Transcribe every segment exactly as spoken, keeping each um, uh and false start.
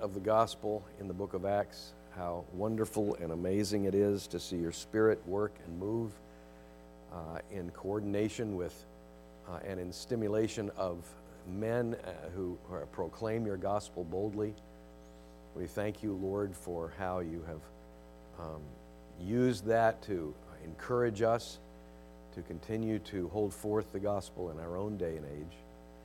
of the gospel in the book of Acts, how wonderful and amazing it is to see your Spirit work and move uh, in coordination with uh, and in stimulation of men uh, who uh, proclaim your gospel boldly. We thank you, Lord, for how you have um, used that to encourage us to continue to hold forth the gospel in our own day and age.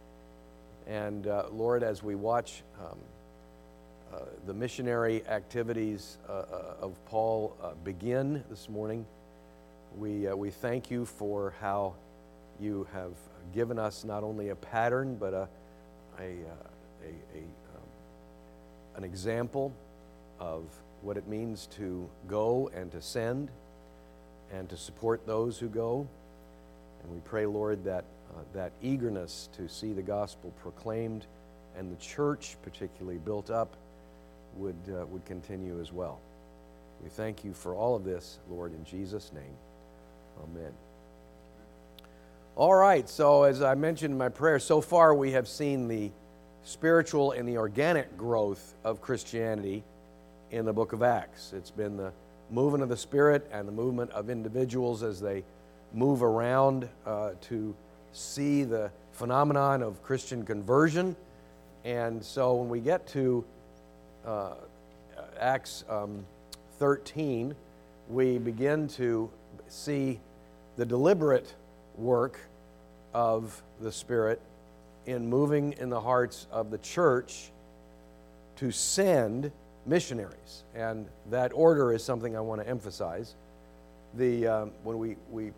And uh, Lord, as we watch um, uh, the missionary activities uh, uh, of Paul uh, begin this morning, we, uh, we thank you for how you have given us not only a pattern, but a, a, uh, a, a um, an example of what it means to go and to send and to support those who go. And we pray, Lord, that uh, that eagerness to see the gospel proclaimed and the church particularly built up would, uh, would continue as well. We thank you for all of this, Lord, in Jesus' name. Amen. All right, so as I mentioned in my prayer, so far we have seen the spiritual and the organic growth of Christianity in the book of Acts. It's been the movement of the Spirit and the movement of individuals as they move around uh, to see the phenomenon of Christian conversion. And so when we get to uh, Acts um, thirteen, we begin to see the deliberate work of the Spirit in moving in the hearts of the church to send missionaries. And that order is something I want to emphasize. The um, when we, we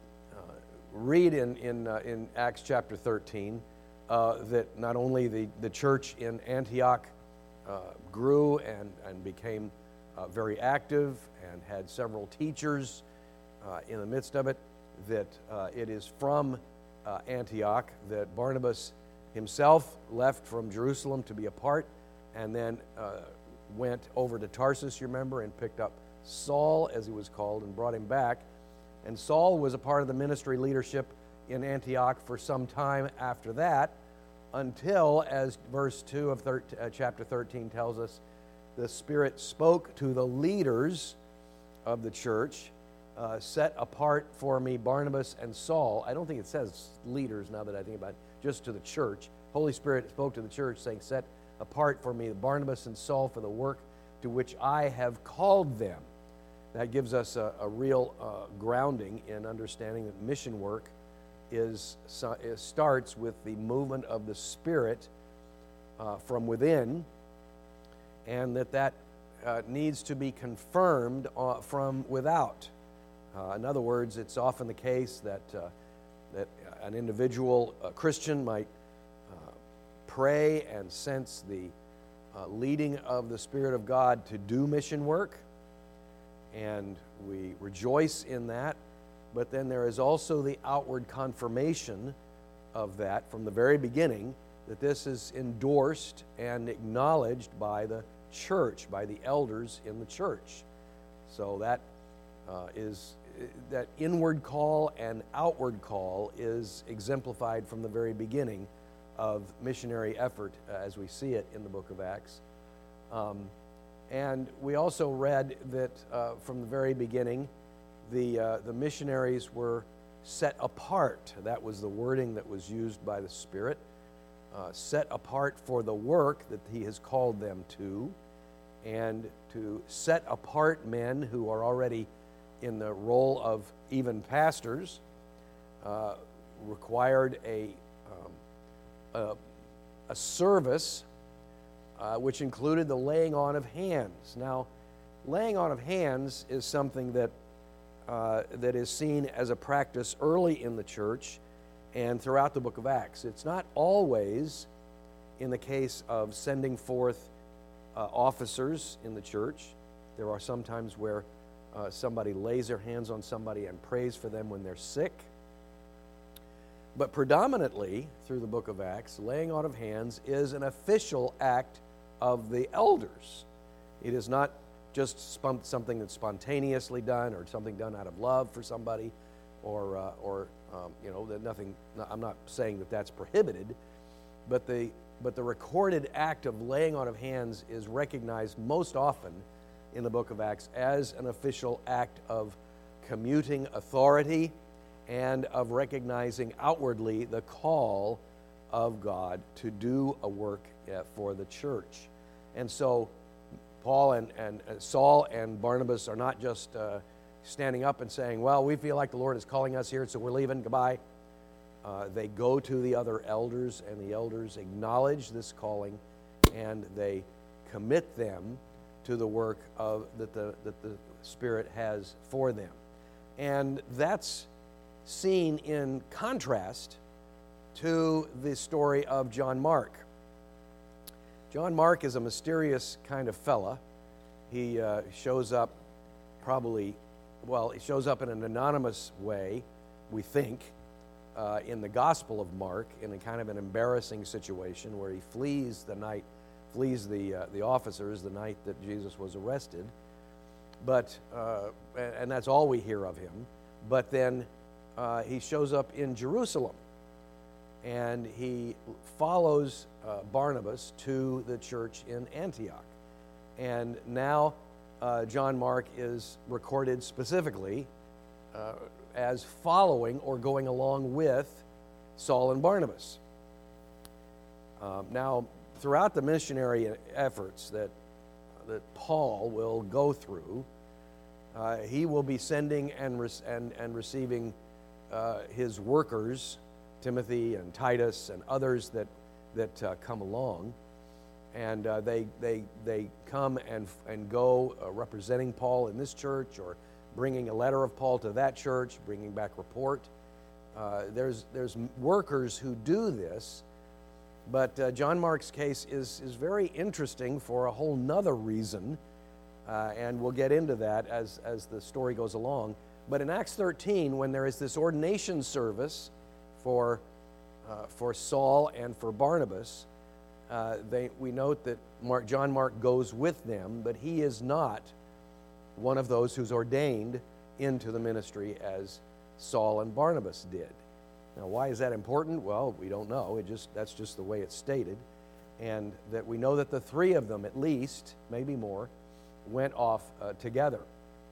read in in, uh, in Acts chapter thirteen uh, that not only the, the church in Antioch uh, grew and, and became uh, very active and had several teachers uh, in the midst of it, that uh, it is from uh, Antioch that Barnabas himself left from Jerusalem to be a part and then uh, went over to Tarsus, you remember, and picked up Saul, as he was called, and brought him back. And Saul was a part of the ministry leadership in Antioch for some time after that, until, as verse two of thir- uh, chapter thirteen tells us, the Spirit spoke to the leaders of the church, uh, set apart for me Barnabas and Saul. I don't think it says leaders now that I think about it, just to the church. Holy Spirit spoke to the church saying, set apart for me Barnabas and Saul for the work to which I have called them. That gives us a, a real uh, grounding in understanding that mission work is, is starts with the movement of the Spirit uh, from within, and that that uh, needs to be confirmed uh, from without. Uh, in other words, it's often the case that uh, that an individual a Christian might uh, pray and sense the uh, leading of the Spirit of God to do mission work, and we rejoice in that, but then there is also the outward confirmation of that from the very beginning, that this is endorsed and acknowledged by the church, by the elders in the church. So that uh, is that inward call and outward call is exemplified from the very beginning of missionary effort uh, as we see it in the book of Acts. Um, And we also read that uh, from the very beginning, the, uh, the missionaries were set apart. That was the wording that was used by the Spirit. Uh, set apart for the work that He has called them to, and to set apart men who are already in the role of even pastors uh, required a, um, a, a service Uh, which included the laying on of hands. Now, laying on of hands is something that uh, that is seen as a practice early in the church and throughout the book of Acts. It's not always in the case of sending forth uh, officers in the church. There are some times where uh, somebody lays their hands on somebody and prays for them when they're sick. But predominantly, through the book of Acts, laying on of hands is an official act of the elders. It is not just something that's spontaneously done or something done out of love for somebody, or uh, or um, you know, that nothing. I'm not saying that that's prohibited, but the but the recorded act of laying on of hands is recognized most often in the book of Acts as an official act of commuting authority and of recognizing outwardly the call of God to do a work uh, for the church. And so Paul and, and uh, Saul and Barnabas are not just uh, standing up and saying, well, we feel like the Lord is calling us here, so we're leaving, goodbye. Uh, they go to the other elders, and the elders acknowledge this calling, and they commit them to the work of that the that the Spirit has for them. And that's seen in contrast to the story of John Mark. John Mark is a mysterious kind of fella. He uh, shows up probably, well, he shows up in an anonymous way, we think, uh, in the Gospel of Mark, in a kind of an embarrassing situation where he flees the night, flees the uh, the officers the night that Jesus was arrested. But uh, and that's all we hear of him. But then uh, he shows up in Jerusalem, and he follows uh, Barnabas to the church in Antioch. And now uh, John Mark is recorded specifically uh, as following or going along with Saul and Barnabas. Um, now, throughout the missionary efforts that that Paul will go through, uh, he will be sending and re- and and receiving uh, his workers, Timothy and Titus and others that that uh, come along, and uh, they they they come and and go uh, representing Paul in this church, or bringing a letter of Paul to that church, bringing back report. Uh, there's there's workers who do this, but uh, John Mark's case is is very interesting for a whole nother reason, uh, and we'll get into that as as the story goes along. But in Acts thirteen, when there is this ordination service for uh, for Saul and for Barnabas, uh, they we note that Mark, John Mark goes with them, but he is not one of those who's ordained into the ministry as Saul and Barnabas did. Now, why is that important? Well, we don't know. It just that's just the way it's stated, and that we know that the three of them, at least, maybe more, went off uh, together.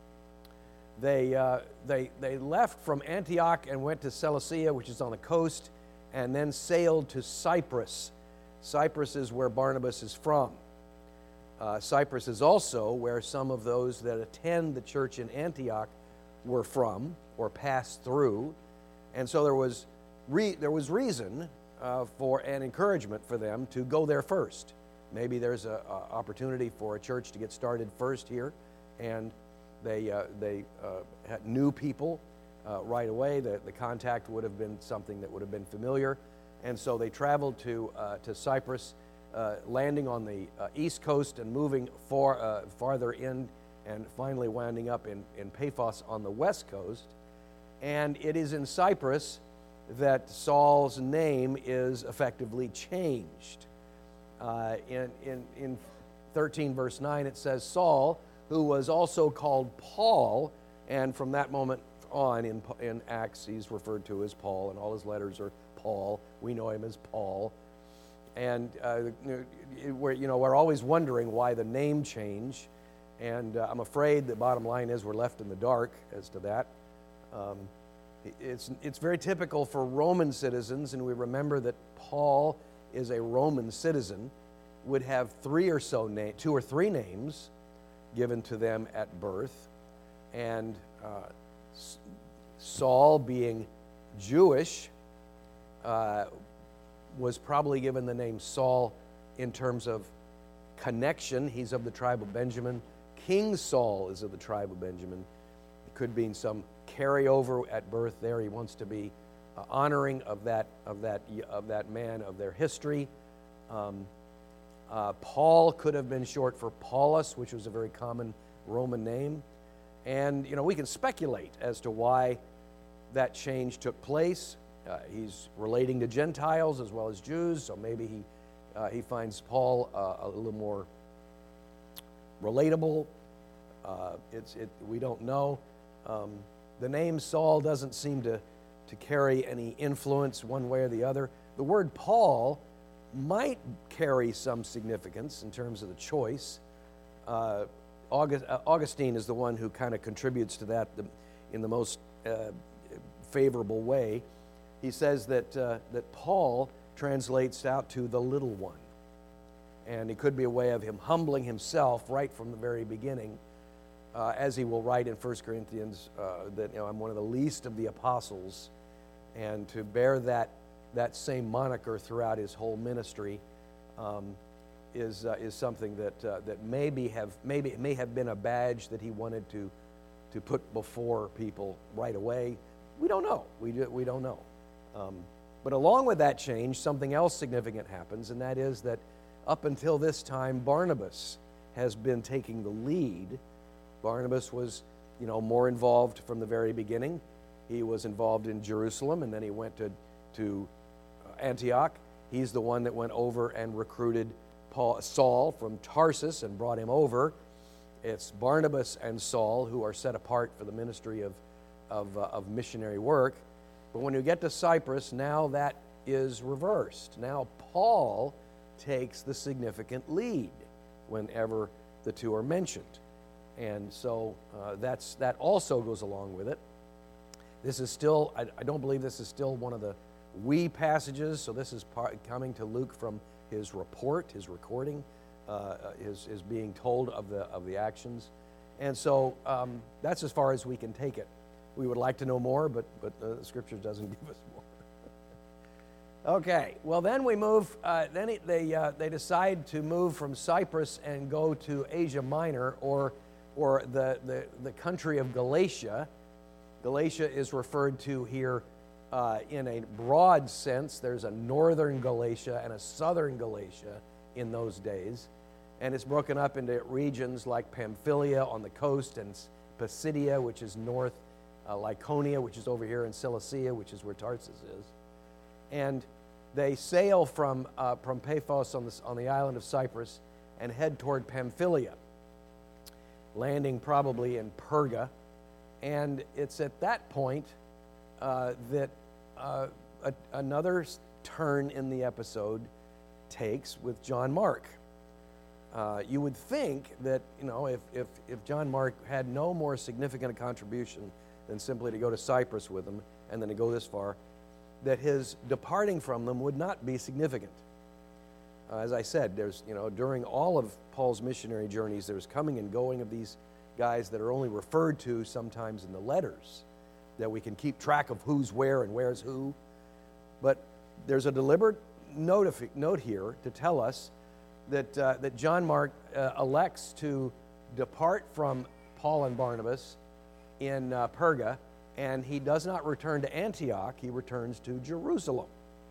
They uh, they they left from Antioch and went to Seleucia, which is on the coast, and then sailed to Cyprus. Cyprus is where Barnabas is from. Uh, Cyprus is also where some of those that attend the church in Antioch were from or passed through, and so there was re- there was reason uh, for an encouragement for them to go there first. Maybe there's an opportunity for a church to get started first here, and they uh, they uh, had new people uh, right away. The, the contact would have been something that would have been familiar, and so they traveled to uh, to Cyprus. Uh, landing on the uh, east coast and moving far, uh, farther in, and finally winding up in, in Paphos on the west coast. And it is in Cyprus that Saul's name is effectively changed. Uh, in, in, in thirteen verse nine it says, Saul, who was also called Paul, and from that moment on in, in Acts he's referred to as Paul, and all his letters are Paul. We know him as Paul. And uh, we're, you know, we're always wondering why the name change, and uh, I'm afraid the bottom line is we're left in the dark as to that. Um, it's it's very typical for Roman citizens, and we remember that Paul is a Roman citizen, would have three or so name, two or three names given to them at birth, and uh, Saul, being Jewish, Uh, was probably given the name Saul in terms of connection. He's of the tribe of Benjamin. King Saul is of the tribe of Benjamin. It could be some carryover at birth there. He wants to be uh, honoring of that of that of that man, of their history. Um, uh, Paul could have been short for Paulus, which was a very common Roman name. And you know, we can speculate as to why that change took place. Uh, he's relating to Gentiles as well as Jews, so maybe he uh, he finds Paul uh, a little more relatable. Uh, it's it we don't know. Um, the name Saul doesn't seem to to carry any influence one way or the other. The word Paul might carry some significance in terms of the choice. Uh, August, uh, Augustine is the one who kind of contributes to that the, in the most uh, favorable way. He says that, uh, that Paul translates out to the little one. And it could be a way of him humbling himself right from the very beginning, uh, as he will write in First Corinthians, uh, that, you know, I'm one of the least of the apostles, and to bear that, that same moniker throughout his whole ministry um, is, uh, is something that, uh, that maybe, have, maybe it may have been a badge that he wanted to, to put before people right away. We don't know. We, do, we don't know. Um, but along with that change, something else significant happens, and that is that up until this time, Barnabas has been taking the lead. Barnabas was, you know, more involved from the very beginning. He was involved in Jerusalem, and then he went to, to Antioch. He's the one that went over and recruited Paul, Saul from Tarsus and brought him over. It's Barnabas and Saul who are set apart for the ministry of, of, uh, of missionary work. But when you get to Cyprus, now that is reversed. Now Paul takes the significant lead whenever the two are mentioned. And so uh, that's, that also goes along with it. This is still, I, I don't believe this is still one of the we passages, so this is part, coming to Luke from his report, his recording, uh, his, his being told of the, of the actions. And so um, that's as far as we can take it. We would like to know more, but, but uh, the Scripture doesn't give us more. Okay, well then we move, uh, then it, they, uh, they decide to move from Cyprus and go to Asia Minor, or, or the, the, the country of Galatia. Galatia is referred to here uh, in a broad sense. There's a northern Galatia and a southern Galatia in those days. And it's broken up into regions like Pamphylia on the coast, and Pisidia, which is north, uh, Lycaonia, which is over here, and Cilicia, which is where Tarsus is. And they sail from, uh, from Paphos on, this, on the island of Cyprus and head toward Pamphylia, landing probably in Perga. And it's at that point uh, that uh, a, another turn in the episode takes with John Mark. Uh, you would think that, you know, if, if, if John Mark had no more significant a contribution than simply to go to Cyprus with them and then to go this far, that his departing from them would not be significant. Uh, as I said, there's, you know, during all of Paul's missionary journeys, there's coming and going of these guys that are only referred to sometimes in the letters, that we can keep track of who's where and where's who. But there's a deliberate note, note here to tell us that, uh, that John Mark uh, elects to depart from Paul and Barnabas in uh, Perga, and he does not return to Antioch, he returns to Jerusalem.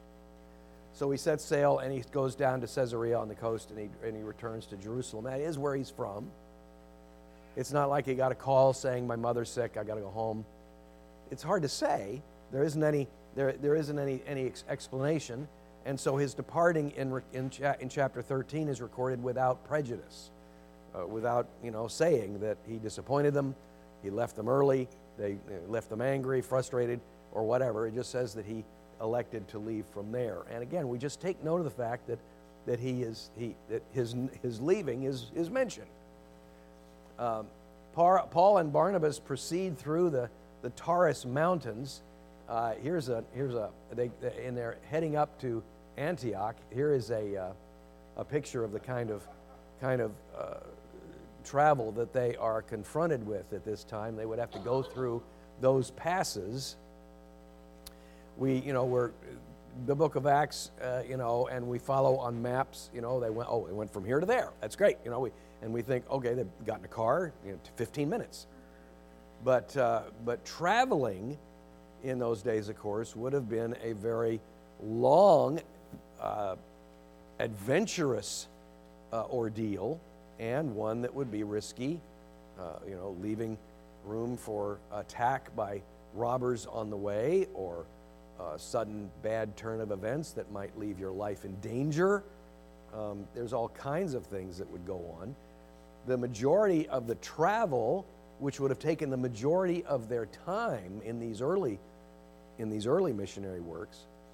So he sets sail and he goes down to Caesarea on the coast, and he, and he returns to Jerusalem. That is where he's from. It's not like he got a call saying, my mother's sick, I got to go home. It's hard to say. There isn't any, there, there isn't any, any ex- explanation. And so his departing in, in, cha- in chapter thirteen is recorded without prejudice, uh, without, you know, saying that he disappointed them, he left them early, they left them angry, frustrated, or whatever. It just says that he elected to leave from there. And again, we just take note of the fact that, that he is he that his his leaving is is mentioned. Um, Paul and Barnabas proceed through the the Taurus mountains. Uh, here's a here's a they and they're heading up to Antioch. Here is a uh, a picture of the kind of kind of uh, travel that they are confronted with at this time. They would have to go through those passes. We, you know, we're the book of Acts, uh, you know, and we follow on maps. You know, they went, oh, they went from here to there. That's great, you know. We and we think, okay, they've got in a car, you know, fifteen minutes. But uh, but traveling in those days, of course, would have been a very long, uh, adventurous uh, ordeal, and one that would be risky, uh, you know, leaving room for attack by robbers on the way, or a sudden bad turn of events that might leave your life in danger. Um, there's all kinds of things that would go on. The majority of the travel, which would have taken the majority of their time in these early, in these early missionary works,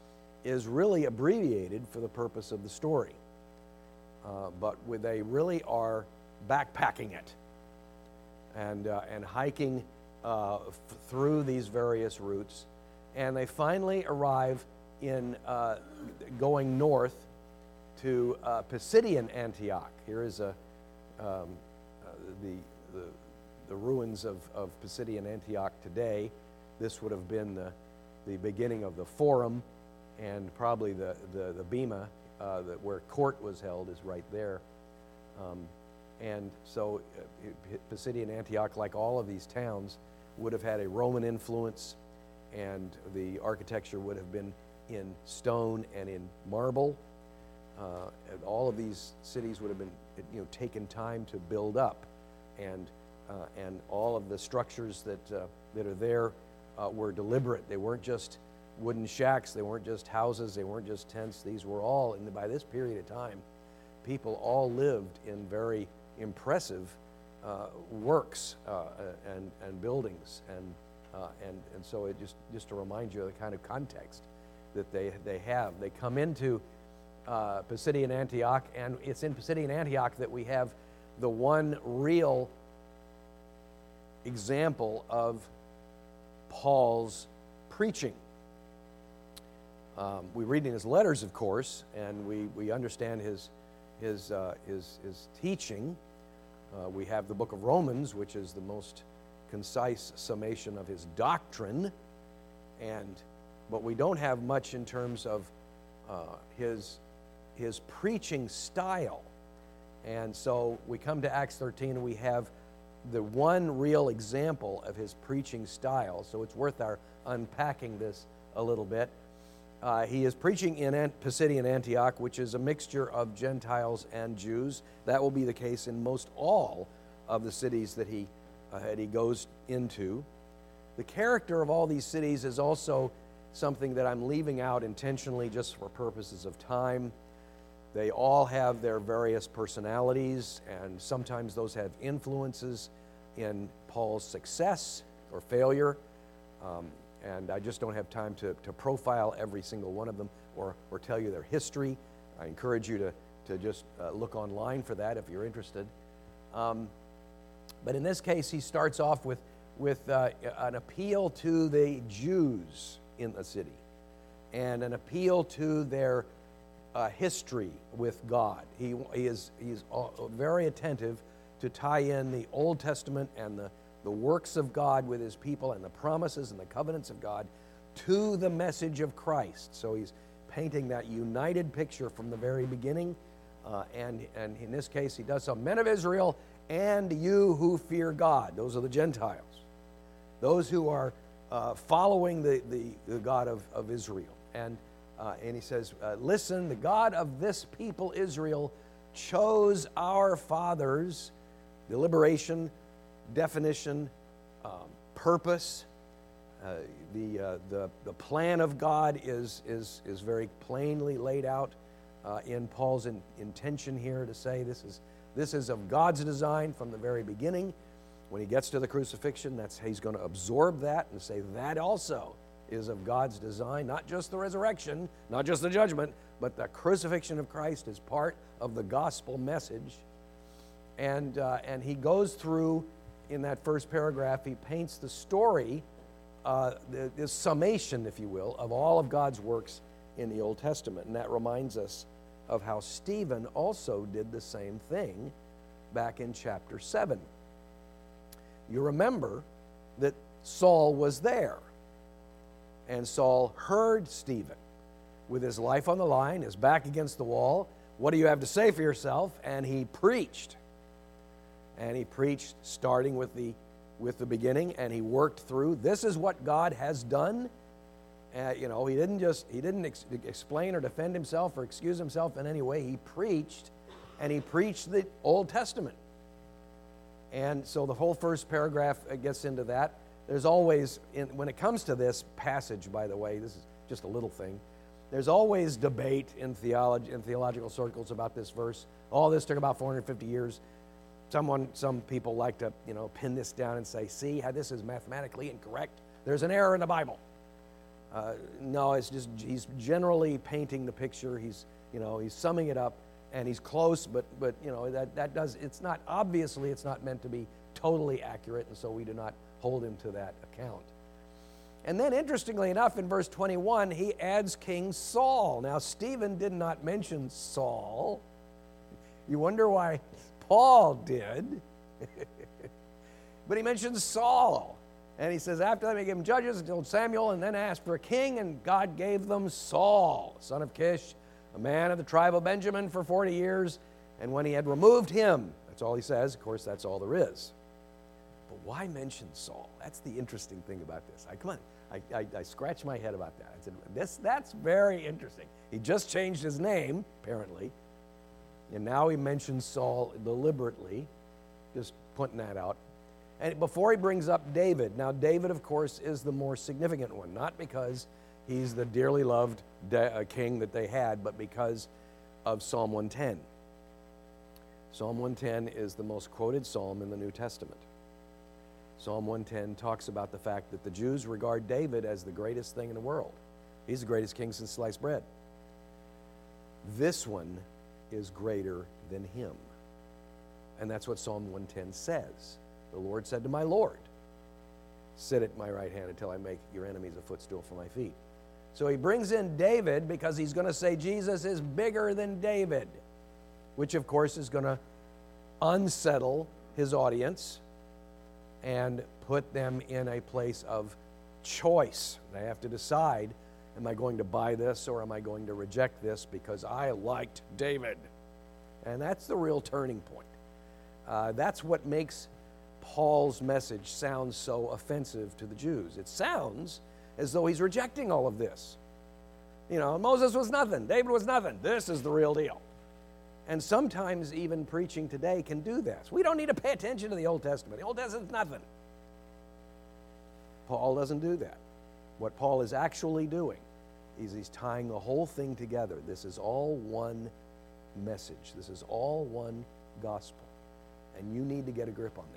is really abbreviated for the purpose of the story. Uh, but with, they really are backpacking it and, uh, and hiking uh, f- through these various routes. And they finally arrive in uh, going north to uh, Pisidian Antioch. Here is a, um, uh, the, the, the ruins of, of Pisidian Antioch today. This would have been the, the beginning of the Forum, and probably the, the, the Bema, uh, the, where court was held, is right there. Um, and so uh, Pisidian Antioch, like all of these towns, would have had a Roman influence, and the architecture would have been in stone and in marble. Uh, and all of these cities would have been, you know, taken time to build up, and uh, and all of the structures that uh, that are there uh, were deliberate. They weren't just wooden shacks. They weren't just houses. They weren't just tents. These were all, and by this period of time, people all lived in very impressive uh, works uh, and and buildings, and uh, and and so it just just to remind you of the kind of context that they they have. They come into uh, Pisidian Antioch, and it's in Pisidian Antioch that we have the one real example of Paul's preaching. Um, we read in his letters, of course, and we, we understand his his uh, his, his teaching. Uh, we have the book of Romans, which is the most concise summation of his doctrine, and but we don't have much in terms of uh, his his preaching style. And so we come to Acts thirteen, and we have the one real example of his preaching style. So it's worth our unpacking this a little bit. Uh, he is preaching in Ant- Pisidian Antioch, which is a mixture of Gentiles and Jews. That will be the case in most all of the cities that he, uh, that he goes into. The character of all these cities is also something that I'm leaving out intentionally just for purposes of time. They all have their various personalities, and sometimes those have influences in Paul's success or failure. Um, and I just don't have time to, to profile every single one of them or, or tell you their history. I encourage you to, to just uh, look online for that if you're interested. Um, but in this case, he starts off with, with uh, an appeal to the Jews in the city and an appeal to their uh, history with God. He, he is he's very attentive to tie in the Old Testament and the the works of God with his people and the promises and the covenants of God to the message of Christ. So he's painting that united picture from the very beginning. Uh, and, and in this case, he does so. Men of Israel and you who fear God. Those are the Gentiles. Those who are uh, following the, the, the God of, of Israel. And, uh, and he says, uh, listen, the God of this people, Israel, chose our fathers, deliberation, definition, um, purpose. Uh, the, uh, the, the plan of God is, is, is very plainly laid out uh, in Paul's in, intention here to say this is, this is of God's design from the very beginning. When he gets to the crucifixion, that's he's going to absorb that and say that also is of God's design, not just the resurrection, not just the judgment, but the crucifixion of Christ is part of the gospel message. And, uh, and he goes through, in that first paragraph, he paints the story, uh, the, the summation, if you will, of all of God's works in the Old Testament. And that reminds us of how Stephen also did the same thing back in chapter seven. You remember that Saul was there, and Saul heard Stephen with his life on the line, his back against the wall. What do you have to say for yourself? And he preached. And he preached starting with the with the beginning, and he worked through, this is what God has done. Uh, you know, he didn't just, he didn't ex- explain or defend himself or excuse himself in any way. He preached, and he preached the Old Testament. And so the whole first paragraph gets into that. There's always, in, when it comes to this passage, by the way, this is just a little thing, there's always debate in theology, in theological circles about this verse. All this took about four hundred fifty years. Someone, some people like to, you know, pin this down and say, see how this is mathematically incorrect. There's an error in the Bible. Uh, no, it's just he's generally painting the picture. He's, you know, he's summing it up, and he's close, but but you know that that does it's not obviously it's not meant to be totally accurate, and so we do not hold him to that account. And then, interestingly enough, in verse twenty-one, he adds King Saul. Now, Stephen did not mention Saul. You wonder why Paul did. But he mentions Saul. And he says, after that, they gave him judges until Samuel, and then asked for a king, and God gave them Saul, son of Kish, a man of the tribe of Benjamin, for forty years. And when he had removed him, that's all he says. Of course, that's all there is. But why mention Saul? That's the interesting thing about this. I, come on, I, I, I scratched my head about that. I said, this, that's very interesting. He just changed his name, apparently, and now he mentions Saul deliberately, just pointing that out. And before he brings up David, now David, of course, is the more significant one, not because he's the dearly loved de- king that they had, but because of Psalm one ten. Psalm one ten is the most quoted psalm in the New Testament. Psalm one ten talks about the fact that the Jews regard David as the greatest thing in the world. He's the greatest king since sliced bread. This one is greater than him. And that's what Psalm one ten says. The Lord said to my Lord, sit at my right hand until I make your enemies a footstool for my feet. So he brings in David because he's going to say Jesus is bigger than David, which of course is going to unsettle his audience and put them in a place of choice. They have to decide, am I going to buy this or am I going to reject this because I liked David? And that's the real turning point. Uh, that's what makes Paul's message sound so offensive to the Jews. It sounds as though he's rejecting all of this. You know, Moses was nothing. David was nothing. This is the real deal. And sometimes even preaching today can do this. We don't need to pay attention to the Old Testament. The Old Testament's nothing. Paul doesn't do that. What Paul is actually doing is he's tying the whole thing together. This is all one message. This is all one gospel. And you need to get a grip on that.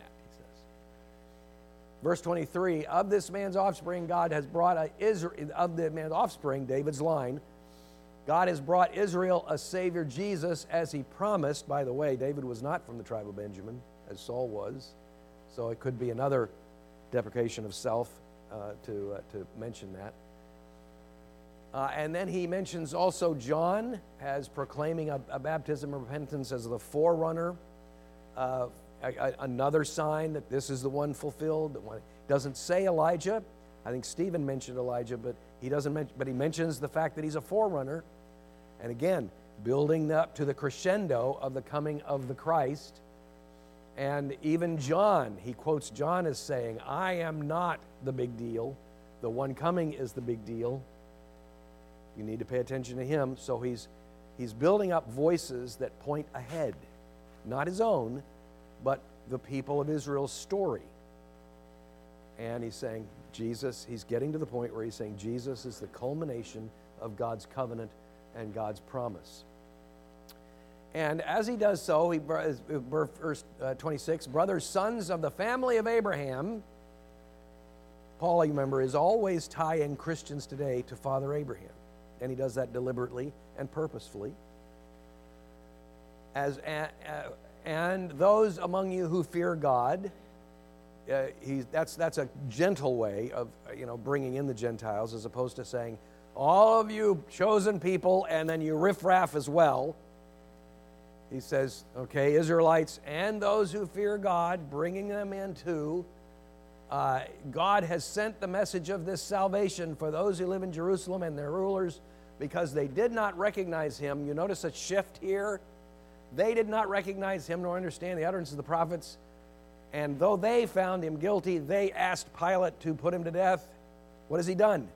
Verse twenty-three, of this man's offspring, God has brought a Israel, of the man's offspring, David's line, God has brought Israel a Savior, Jesus, as he promised. By the way, David was not from the tribe of Benjamin, as Saul was. So it could be another deprecation of self uh, to, uh, to mention that. Uh, and then he mentions also John as proclaiming a, a baptism of repentance as the forerunner uh, A, a, another sign that this is the one fulfilled. The one, doesn't say Elijah. I think Stephen mentioned Elijah, but he doesn't mention. But he mentions the fact that he's a forerunner, and again, building up to the crescendo of the coming of the Christ. And even John, he quotes John as saying, "I am not the big deal. The one coming is the big deal." You need to pay attention to him. So he's he's building up voices that point ahead, not his own, but the people of Israel's story. And he's saying Jesus, he's getting to the point where he's saying Jesus is the culmination of God's covenant and God's promise. And as he does so, he, verse twenty-six, brothers, sons of the family of Abraham, Paul, you remember, is always tying Christians today to Father Abraham. And he does that deliberately and purposefully. As uh, And those among you who fear God, uh, he, that's, that's a gentle way of you know bringing in the Gentiles, as opposed to saying, all of you chosen people, and then you riffraff as well. He says, okay, Israelites and those who fear God, bringing them in too. Uh, God has sent the message of this salvation for those who live in Jerusalem and their rulers, because they did not recognize him. You notice a shift here? They did not recognize him nor understand the utterances of the prophets. And though they found him guilty, they asked Pilate to put him to death. What has he done?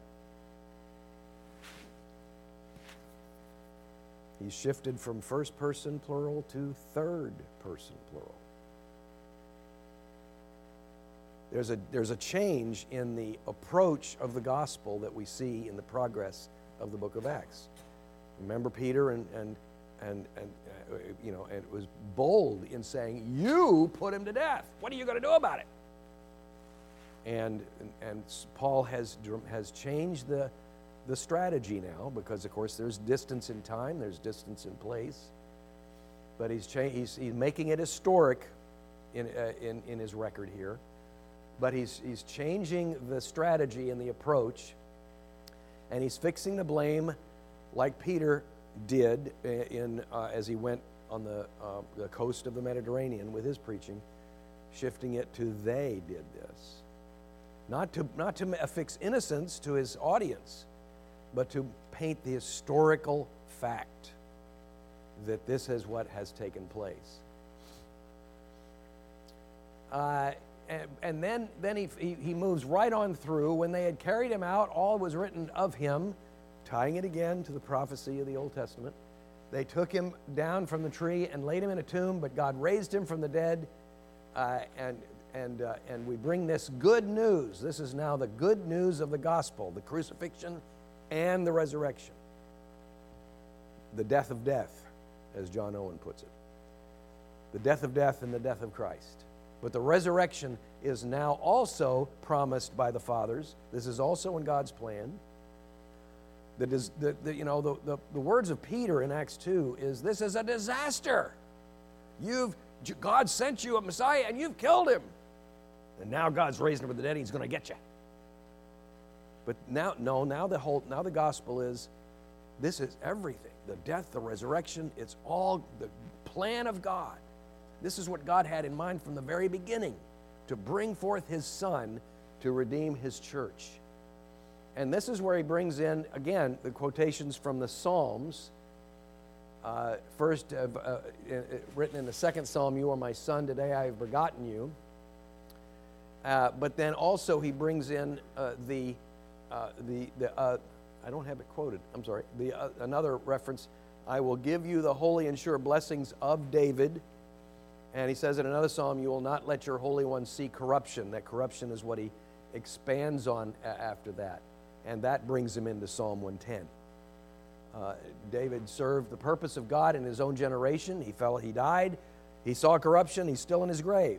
He's shifted from first person plural to third person plural. There's a, there's a change in the approach of the gospel that we see in the progress of the book of Acts. Remember Peter and, and, and, and uh, you know, and was bold in saying, you put him to death. What are you going to do about it? And, and, and Paul has, has changed the, the strategy now, because of course there's distance in time, there's distance in place, but he's cha- he's, he's making it historic in, uh, in in his record here, but he's he's changing the strategy and the approach, and he's fixing the blame like Peter did in uh, as he went on the uh, the coast of the Mediterranean with his preaching, shifting it to they did this. Not to, not to affix innocence to his audience, but to paint the historical fact that this is what has taken place. Uh, and, and then, then he, he, he moves right on through. When they had carried him out, all was written of him, tying it again to the prophecy of the Old Testament. They took him down from the tree and laid him in a tomb, but God raised him from the dead, uh, and And, uh, and we bring this good news. This is now the good news of the gospel, the crucifixion and the resurrection. The death of death, as John Owen puts it. The death of death and the death of Christ. But the resurrection is now also promised by the fathers. This is also in God's plan. The, the, the, you know, the, the, the words of Peter in Acts two is, this is a disaster. You've, God sent you a Messiah and you've killed him. And now God's raising him from the dead, he's going to get you. But now, no, now the whole, now the gospel is, this is everything. The death, the resurrection, it's all the plan of God. This is what God had in mind from the very beginning, to bring forth his Son to redeem his church. And this is where he brings in, again, the quotations from the Psalms. Uh, first, uh, uh, written in the second Psalm, you are my son, today I have begotten you. Uh, but then also he brings in uh, the, uh, the, the uh, I don't have it quoted, I'm sorry, the, uh, another reference, I will give you the holy and sure blessings of David. And he says in another psalm, you will not let your Holy One see corruption. That corruption is what he expands on a- after that. And that brings him into Psalm one ten. Uh, David served the purpose of God in his own generation. He fell, he died. He saw corruption. He's still in his grave.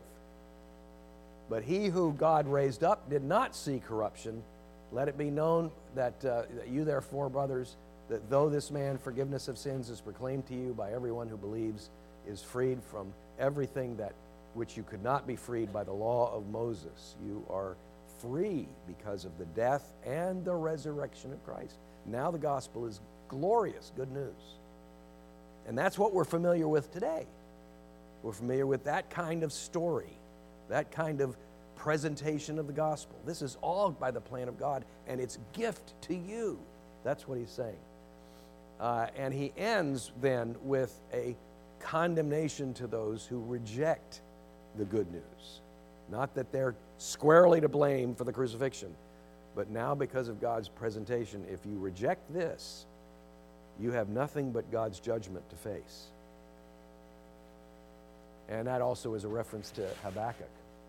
But he who God raised up did not see corruption. Let it be known that, uh, that you therefore, brothers, that though this man forgiveness of sins is proclaimed to you by everyone who believes, is freed from everything that which you could not be freed by the law of Moses. You are free because of the death and the resurrection of Christ. Now the gospel is glorious, good news. And that's what we're familiar with today. We're familiar with that kind of story, that kind of presentation of the gospel. This is all by the plan of God, and it's gift to you. That's what he's saying. Uh, and he ends then with a condemnation to those who reject the good news. Not that they're squarely to blame for the crucifixion, but now because of God's presentation, if you reject this, you have nothing but God's judgment to face. And that also is a reference to Habakkuk.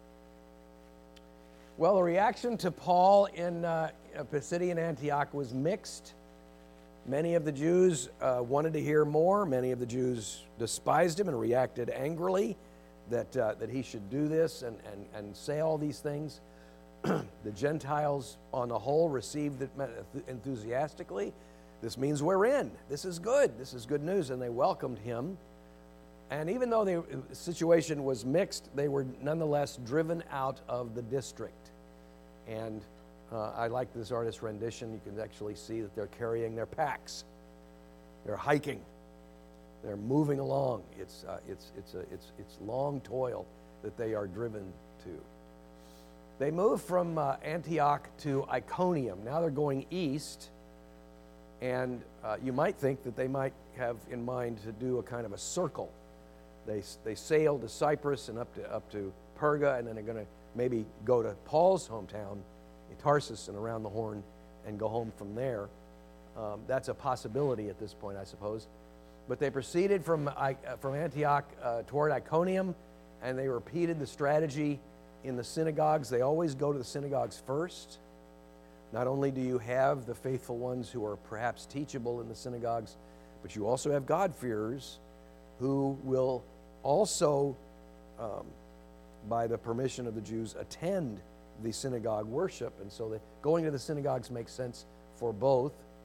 Well, the reaction to Paul in uh, Pisidian Antioch was mixed. Many of the Jews uh, wanted to hear more. Many of the Jews despised him and reacted angrily that, uh, that he should do this and, and, and say all these things. The Gentiles, on the whole, received it enthusiastically. This means we're in. This is good. This is good news. And they welcomed him. And even though the situation was mixed, they were nonetheless driven out of the district. And uh, I like this artist's rendition. You can actually see that they're carrying their packs. They're hiking. They're moving along. It's, uh, it's, it's, a, it's, it's long toil that they are driven to. They move from uh, Antioch to Iconium. Now they're going east. And uh, you might think that they might have in mind to do a kind of a circle. They, they sail to Cyprus and up to, up to Perga, and then they're going to maybe go to Paul's hometown in Tarsus and around the Horn and go home from there. Um, that's a possibility at this point, I suppose. But they proceeded from, uh, from Antioch uh, toward Iconium, and they repeated the strategy in the synagogues. They always go to the synagogues first. Not only do you have the faithful ones who are perhaps teachable in the synagogues, but you also have God-fearers who will also, um, by the permission of the Jews, attend the synagogue worship. And so the, going to the synagogues makes sense for both.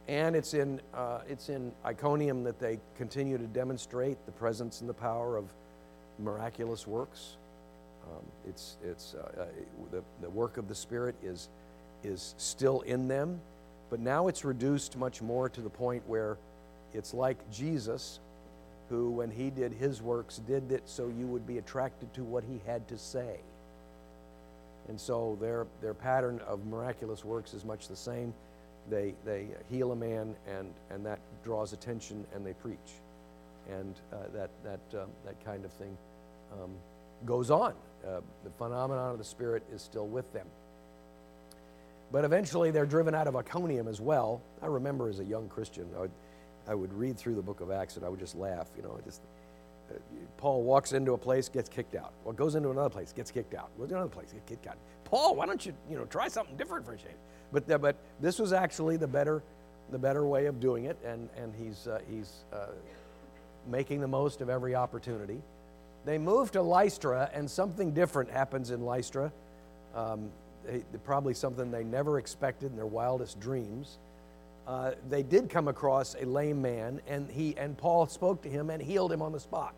And it's in, uh, it's in Iconium that they continue to demonstrate the presence and the power of miraculous works. Um, it's it's uh, uh, the, the work of the Spirit is, is still in them, but now it's reduced much more to the point where it's like Jesus, who, when he did his works, did it so you would be attracted to what he had to say. And so their their pattern of miraculous works is much the same. They they heal a man, and, and that draws attention, and they preach, and uh, that that um, that kind of thing um, goes on. Uh, the phenomenon of the Spirit is still with them. But eventually, they're driven out of Iconium as well. I remember as a young Christian, I would, I would read through the book of Acts, and I would just laugh. You know, just uh, Paul walks into a place, gets kicked out. Well, goes into another place, gets kicked out. Goes to another place, gets kicked out. Paul, why don't you you know try something different for a change? But the, but this was actually the better the better way of doing it, and and he's uh, he's uh, making the most of every opportunity. They move to Lystra, and something different happens in Lystra. Um, they, probably something they never expected in their wildest dreams. Uh, they did come across a lame man, and he and Paul spoke to him and healed him on the spot,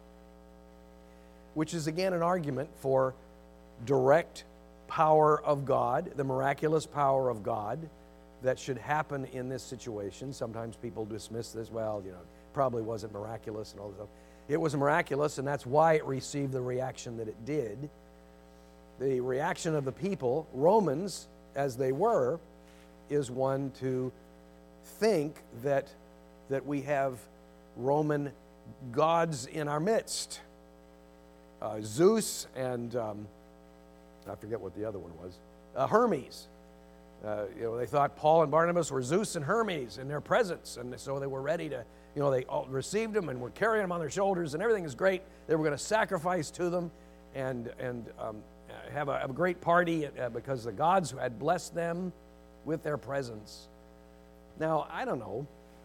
which is again an argument for direct power of God, the miraculous power of God that should happen in this situation. Sometimes people dismiss this, well, you know, probably wasn't miraculous and all this stuff. It was miraculous, and that's why it received the reaction that it did. The reaction of the people, Romans as they were, is one to think that that we have Roman gods in our midst. Uh, Zeus and um, I forget what the other one was. Uh, Hermes. Uh, you know, they thought Paul and Barnabas were Zeus and Hermes in their presence, and so they were ready to, you know, they all received them and were carrying them on their shoulders, and everything is great. They were going to sacrifice to them and and um, have, a, have a great party uh, because the gods had blessed them with their presence. Now, I don't know.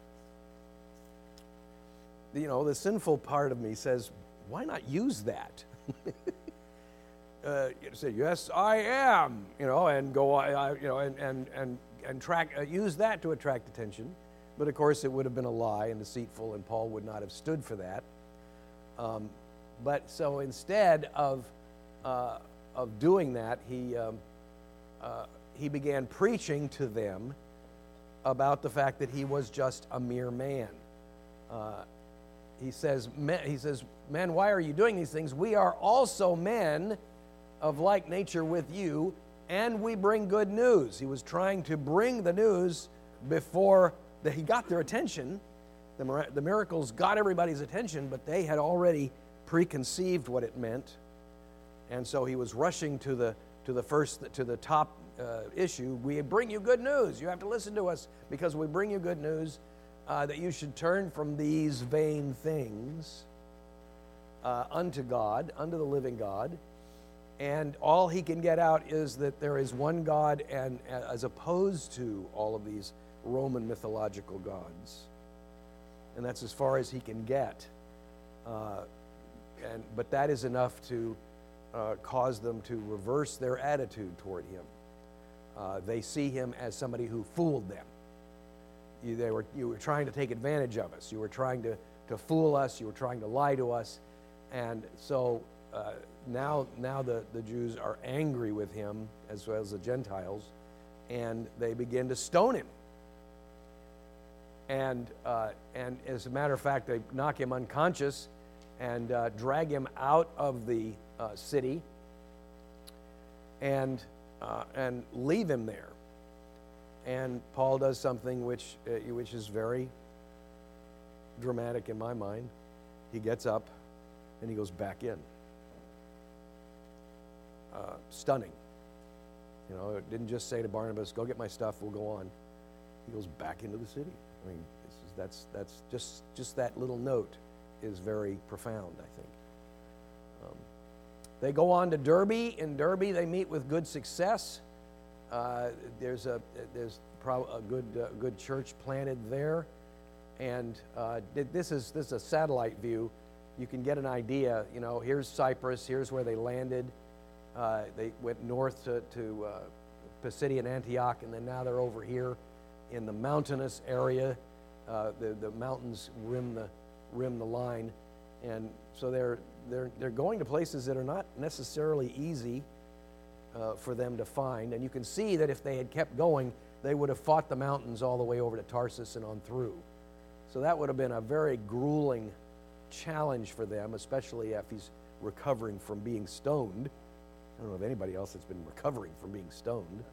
You know, the sinful part of me says, why not use that? Uh, you say, yes, I am, you know, and go, I, you know, and and and and track, uh, use that to attract attention. But of course, it would have been a lie and deceitful, and Paul would not have stood for that. Um, but so instead of uh, of doing that, he um, uh, he began preaching to them about the fact that he was just a mere man. Uh, he says, he says, men, why are you doing these things? We are also men of like nature with you, and we bring good news. He was trying to bring the news before the, he got their attention. The, the miracles got everybody's attention, but they had already preconceived what it meant, and so he was rushing to the to the first to the top uh, issue. We bring you good news. You have to listen to us because we bring you good news uh, that you should turn from these vain things uh, unto God, unto the living God. And all he can get out is that there is one God, and as opposed to all of these Roman mythological gods. And that's as far as he can get. Uh, and but that is enough to uh, cause them to reverse their attitude toward him. Uh, they see him as somebody who fooled them. You, they were, you were trying to take advantage of us. You were trying to, to fool us. You were trying to lie to us. And so uh, now, now the, the Jews are angry with him, as well as the Gentiles, and they begin to stone him. And, uh, and as a matter of fact, they knock him unconscious and uh, drag him out of the uh, city and, uh, and leave him there. And Paul does something which, uh, which is very dramatic in my mind. He gets up and he goes back in. Uh, stunning. You know, it didn't just say to Barnabas, go get my stuff, we'll go on. He goes back into the city. I mean, this is, that's that's just just that little note is very profound, I think. Um, they go on to Derbe. In Derbe, they meet with good success. Uh, there's a there's pro- a good uh, good church planted there, and uh, this is this is a satellite view. You can get an idea. You know, here's Cyprus. Here's where they landed. Uh, they went north to, to uh, Pisidian Antioch, and then now they're over here. in the mountainous area. Uh, the, the mountains rim the, rim the line. And so they're, they're, they're going to places that are not necessarily easy uh, for them to find. And you can see that if they had kept going, they would have fought the mountains all the way over to Tarsus and on through. So that would have been a very grueling challenge for them, especially if he's recovering from being stoned. I don't know of anybody else that's been recovering from being stoned.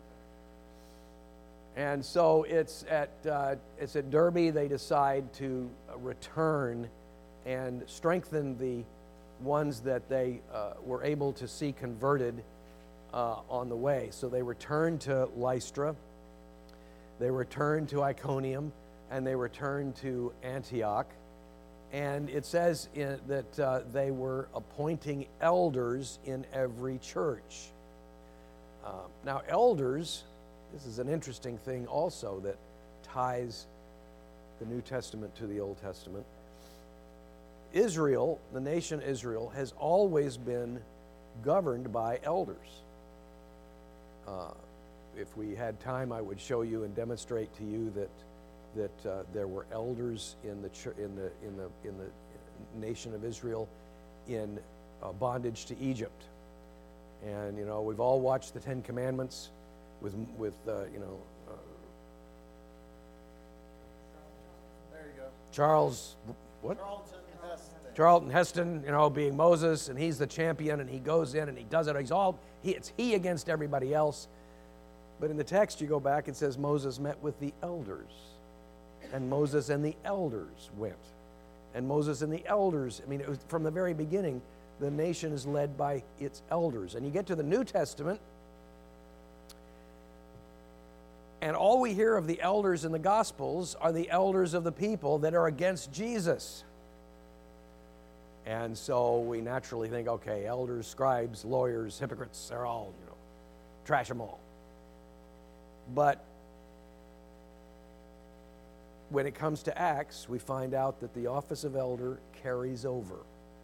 And so it's at, uh, it's at Derbe they decide to return and strengthen the ones that they uh, were able to see converted uh, on the way. So they returned to Lystra, they returned to Iconium, and they returned to Antioch. And it says in, that uh, they were appointing elders in every church. Uh, now, elders, this is an interesting thing also that ties the New Testament to the Old Testament. Israel, the nation Israel, has always been governed by elders. Uh, if we had time, I would show you and demonstrate to you that that uh, there were elders in the ch- in the in the in the nation of Israel in uh, bondage to Egypt. And you know, we've all watched the Ten Commandments with with uh, you know uh, there you go. Charles what Charlton Heston. Charlton Heston, you know, being Moses, and he's the champion, and he goes in and he does it. He's all he it's he against everybody else. But in the text, you go back, it says Moses met with the elders. And Moses and the elders went. And Moses and the elders, I mean, it was from the very beginning, the nation is led by its elders. And you get to the New Testament, and all we hear of the elders in the Gospels are the elders of the people that are against Jesus. And so we naturally think, okay, elders, scribes, lawyers, hypocrites, they're all, you know, trash them all. But when it comes to Acts, we find out that the office of elder carries over.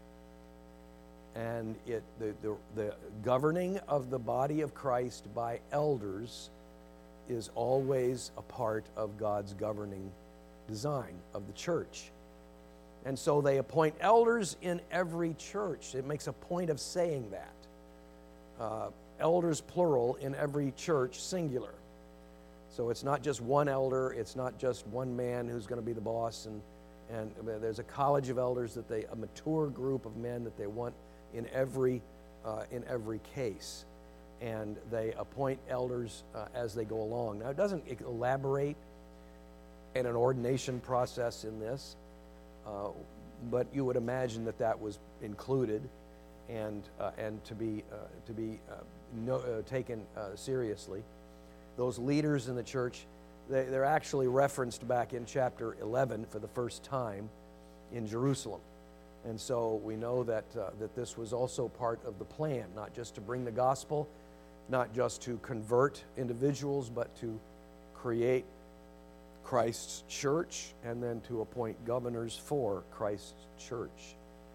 And it, the, the, the governing of the body of Christ by elders is always a part of God's governing design of the church. And so they appoint elders in every church. It makes a point of saying that. Uh, elders, plural, in every church, singular. So it's not just one elder, it's not just one man who's going to be the boss, and, and there's a college of elders that they, a mature group of men that they want in every, uh, in every case. And they appoint elders uh, as they go along. Now, it doesn't elaborate in an ordination process in this, uh, but you would imagine that that was included and, uh, and to be, uh, to be uh, no, uh, taken uh, seriously. Those leaders in the church, they, they're actually referenced back in chapter eleven for the first time in Jerusalem. And so we know that, uh, that this was also part of the plan, not just to bring the gospel, not just to convert individuals, but to create Christ's church and then to appoint governors for Christ's church.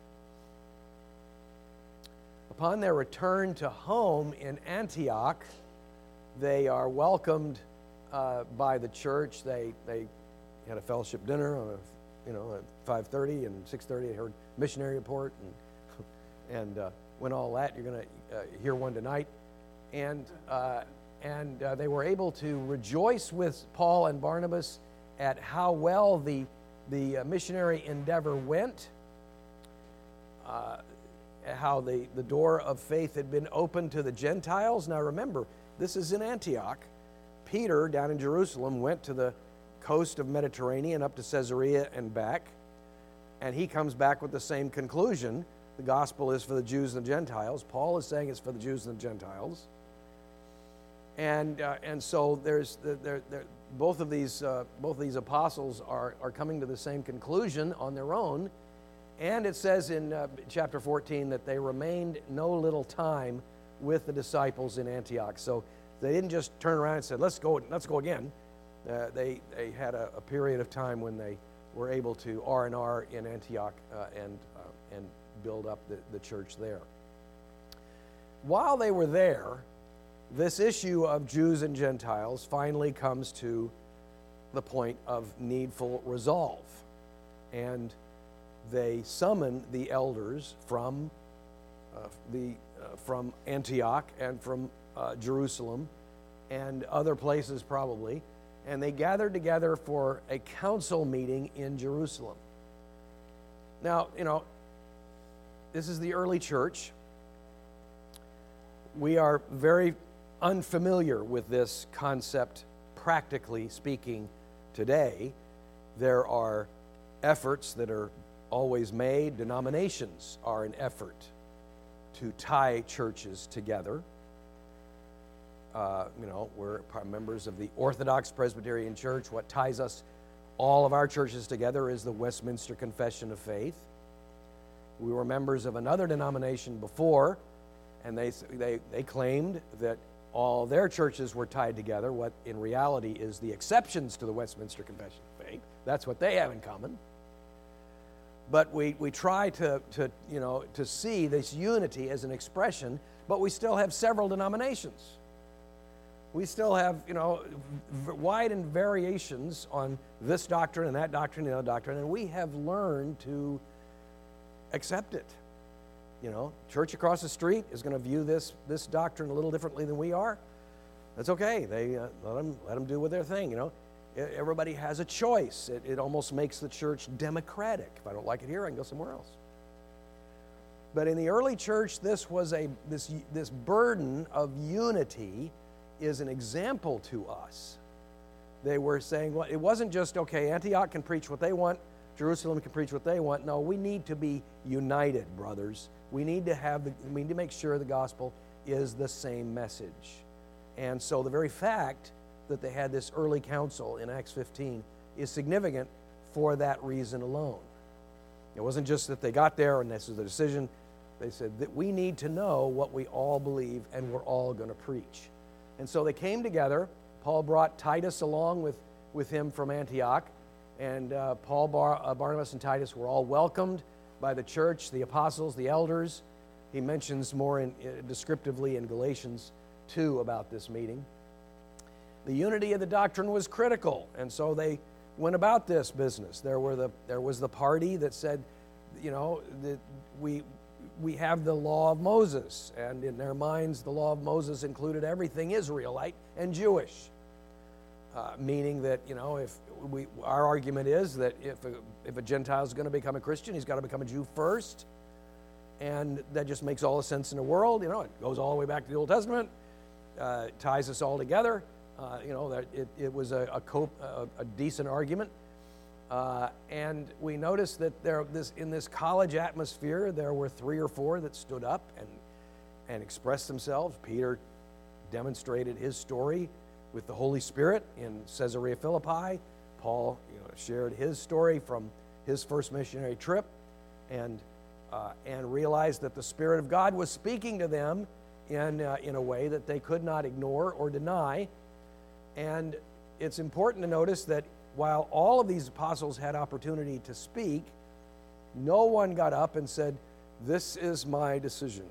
Upon their return to home in Antioch, they are welcomed uh, by the church. They they had a fellowship dinner on a, you know, at five thirty and six thirty. I heard missionary report, and and uh, when all that, you're going to uh, hear one tonight. And uh, and uh, they were able to rejoice with Paul and Barnabas at how well the the uh, missionary endeavor went. Uh, how the, the door of faith had been opened to the Gentiles. Now remember, this is in Antioch. Peter, down in Jerusalem, went to the coast of Mediterranean up to Caesarea and back, and he comes back with the same conclusion. The gospel is for the Jews and the Gentiles. Paul is saying it's for the Jews and the Gentiles. And uh, and so there's there, there, both of these uh, both of these apostles are are coming to the same conclusion on their own. And it says in uh, chapter fourteen that they remained no little time with the disciples in Antioch. So they didn't just turn around and said, let's go, let's go again. Uh, they, they had a, a period of time when they were able to R and R in Antioch uh, and, uh, and build up the, the church there. While they were there, this issue of Jews and Gentiles finally comes to the point of needful resolve. And they summoned the elders from uh, the uh, from Antioch and from uh, Jerusalem and other places probably, and they gathered together for a council meeting in Jerusalem. Now, you know, this is the early church. We are very unfamiliar with this concept, practically speaking, today. There are efforts that are always made. Denominations are an effort to tie churches together. Uh, you know, we're members of the Orthodox Presbyterian Church. What ties us, all of our churches together, is the Westminster Confession of Faith. We were members of another denomination before, and they, they, they claimed that all their churches were tied together. What in reality is the exceptions to the Westminster Confession of Faith. That's what they have in common. But we, we try to, to, you know, to see this unity as an expression, but we still have several denominations. We still have, you know, v- wide and variations on this doctrine and that doctrine and that doctrine, and we have learned to accept it. You know, church across the street is going to view this this doctrine a little differently than we are. That's okay. They uh, let them let them do with their thing. You know, everybody has a choice. It, it almost makes the church democratic. If I don't like it here, I can go somewhere else. But in the early church, this was a this this burden of unity is an example to us. They were saying, well, it wasn't just, okay, Antioch can preach what they want, Jerusalem can preach what they want. No, we need to be united, brothers. We need to have the, we need to make sure the gospel is the same message. And so the very fact that they had this early council in Acts fifteen is significant for that reason alone. It wasn't just that they got there and this was the decision. They said that we need to know what we all believe and we're all going to preach. And so they came together. Paul brought Titus along with, with him from Antioch. And uh, Paul, Bar, uh, Barnabas, and Titus were all welcomed by the church, the apostles, the elders. He mentions more in, uh, descriptively in Galatians two about this meeting. The unity of the doctrine was critical, and so they went about this business. There were the there was the party that said, you know, that we we have the law of Moses, and in their minds, the law of Moses included everything Israelite and Jewish, uh, meaning that, you know, if we our argument is that if a, if a Gentile is going to become a Christian, he's got to become a Jew first, and that just makes all the sense in the world. You know, it goes all the way back to the Old Testament, uh, ties us all together. Uh, you know, that it, it was a, a, cope, a, a decent argument. Uh, and we noticed that there, this, in this college atmosphere, there were three or four that stood up and, and expressed themselves. Peter demonstrated his story with the Holy Spirit in Caesarea Philippi. Paul, you know, shared his story from his first missionary trip, and uh, and realized that the Spirit of God was speaking to them in uh, in a way that they could not ignore or deny. And it's important to notice that while all of these apostles had opportunity to speak, no one got up and said, "This is my decision."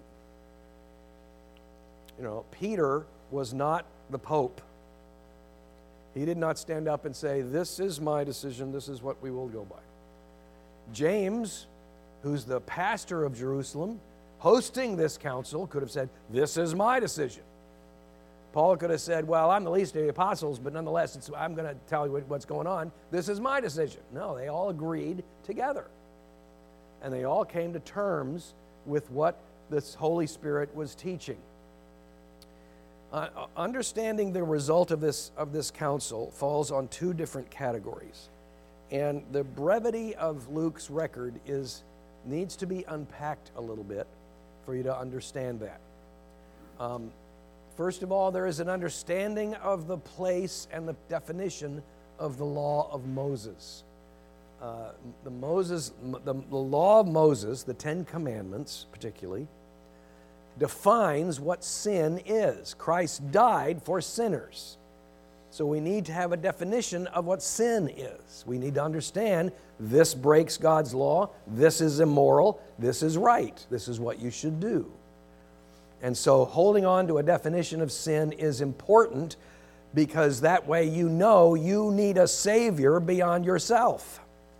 You know, Peter was not the Pope. He did not stand up and say, "This is my decision, this is what we will go by." James, who's the pastor of Jerusalem, hosting this council, could have said, "This is my decision." Paul could have said, "Well, I'm the least of the apostles, but nonetheless, it's, I'm going to tell you what's going on. This is my decision." No, they all agreed together. And they all came to terms with what this Holy Spirit was teaching. Uh, understanding the result of this, of this council falls on two different categories. And the brevity of Luke's record is needs to be unpacked a little bit for you to understand that. Um, First of all, there is an understanding of the place and the definition of the law of Moses. Uh, the Moses, the, the law of Moses, the Ten Commandments particularly, defines what sin is. Christ died for sinners. So we need to have a definition of what sin is. We need to understand this breaks God's law, this is immoral, this is right, this is what you should do. And so holding on to a definition of sin is important because that way you know you need a Savior beyond yourself.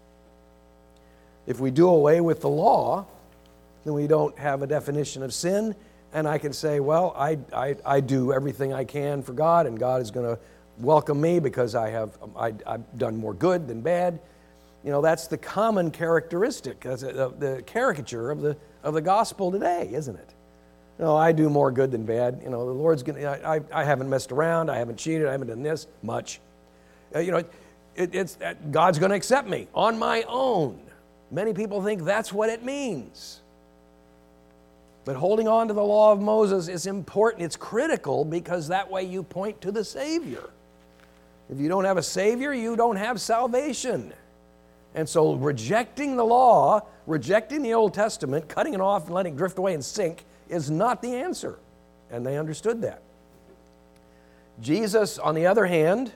If we do away with the law, then we don't have a definition of sin, and I can say, well, I, I, I do everything I can for God, and God is going to welcome me because I have, I, I've done more good than bad. You know, that's the common characteristic, that's a, the caricature of the, of the gospel today, isn't it? No, I do more good than bad. You know, the Lord's going to, I, I haven't messed around, I haven't cheated, I haven't done this much. Uh, you know, it, it's, uh, God's going to accept me on my own. Many people think that's what it means. But holding on to the law of Moses is important. It's critical because that way you point to the Savior. If you don't have a Savior, you don't have salvation. And so rejecting the law, rejecting the Old Testament, cutting it off and letting it drift away and sink is not the answer. And they understood that. Jesus, on the other hand,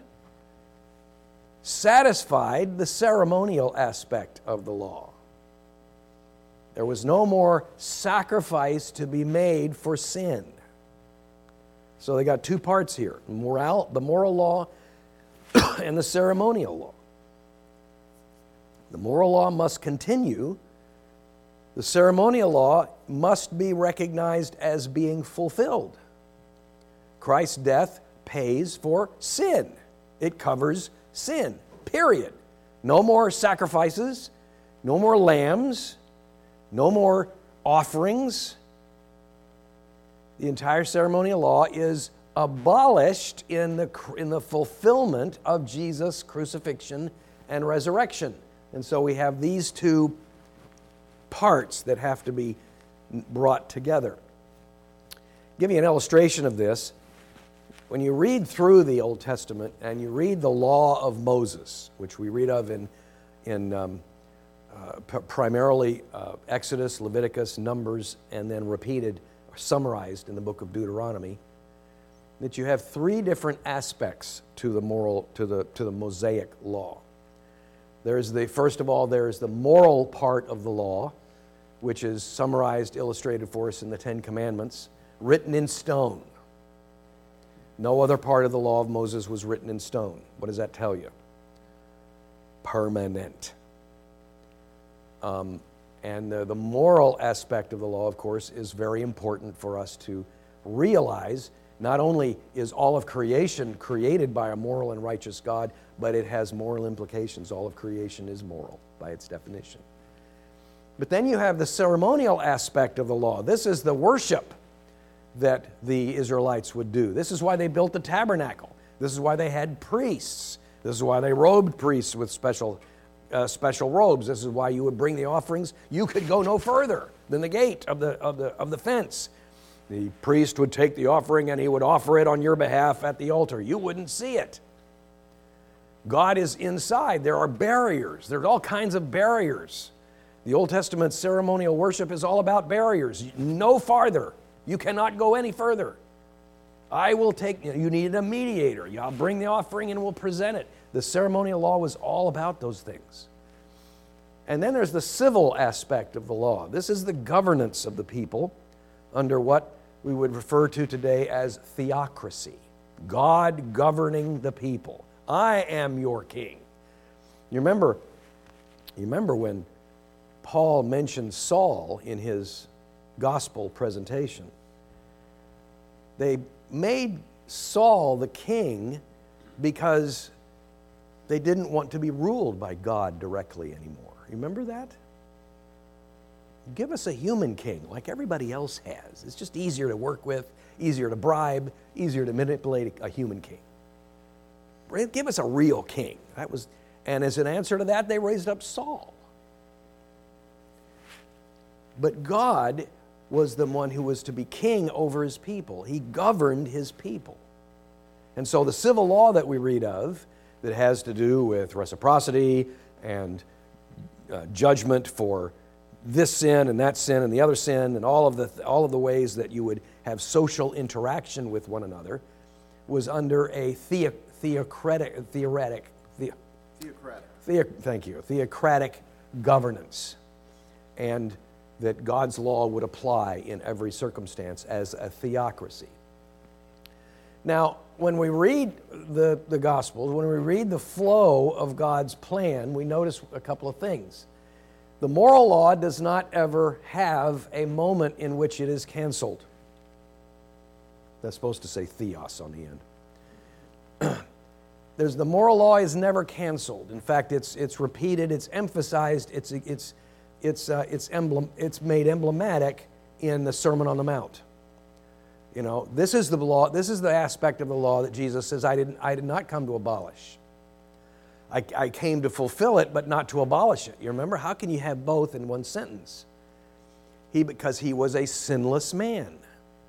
satisfied the ceremonial aspect of the law. There was no more sacrifice to be made for sin. So they got two parts here, moral, the moral law and the ceremonial law. The moral law must continue. The ceremonial law must be recognized as being fulfilled. Christ's death pays for sin. It covers sin, period. No more sacrifices, no more lambs, no more offerings. The entire ceremonial law is abolished in the, in the fulfillment of Jesus' crucifixion and resurrection. And so we have these two parts that have to be brought together. Give you an illustration of this. When you read through the Old Testament and you read the law of Moses, which we read of in, in um, uh, p- primarily uh, Exodus, Leviticus, Numbers, and then repeated or summarized in the book of Deuteronomy, that you have three different aspects to the moral, to the to the Mosaic law. There's the first of all, there's the moral part of the law, which is summarized, illustrated for us in the Ten Commandments, written in stone. No other part of the law of Moses was written in stone. What does that tell you? Permanent. Um, and the, the moral aspect of the law, of course, is very important for us to realize. Not only is all of creation created by a moral and righteous God, but it has moral implications. All of creation is moral by its definition. But then you have the ceremonial aspect of the law. This is the worship that the Israelites would do. This is why they built the tabernacle. This is why they had priests. This is why they robed priests with special, uh, special robes. This is why you would bring the offerings. You could go no further than the gate of the, of the, of the fence. The priest would take the offering and he would offer it on your behalf at the altar. You wouldn't see it. God is inside. There are barriers. There are all kinds of barriers. The Old Testament ceremonial worship is all about barriers. No farther. You cannot go any further. I will take, you needed a mediator. I'll bring the offering and we'll present it. The ceremonial law was all about those things. And then there's the civil aspect of the law. This is the governance of the people under what we would refer to today as theocracy. God governing the people. I am your king. You remember, you remember when Paul mentioned Saul in his gospel presentation. They made Saul the king because they didn't want to be ruled by God directly anymore. Remember that? Give us a human king like everybody else has. It's just easier to work with, easier to bribe, easier to manipulate a human king. Give us a real king. That was, and as an answer to that, they raised up Saul. But God was the one who was to be king over his people. He governed his people. And so the civil law that we read of that has to do with reciprocity and uh, judgment for this sin and that sin and the other sin and all of the all of the ways that you would have social interaction with one another was under a theo, theocratic, theoretic, the, Theocratic. Theo, thank you, theocratic governance. And that God's law would apply in every circumstance as a theocracy. Now, when we read the, the Gospels, when we read the flow of God's plan, we notice a couple of things. The moral law does not ever have a moment in which it is canceled. That's supposed to say theos on the end. There's, the moral law is never canceled. In fact, it's, it's repeated, it's emphasized, it's, it's, it's, uh, it's, emblem, it's made emblematic in the Sermon on the Mount. You know, this is the law, this is the aspect of the law that Jesus says, I, didn't, I did not come to abolish. I, I came to fulfill it, but not to abolish it. You remember? How can you have both in one sentence? He, because he was a sinless man.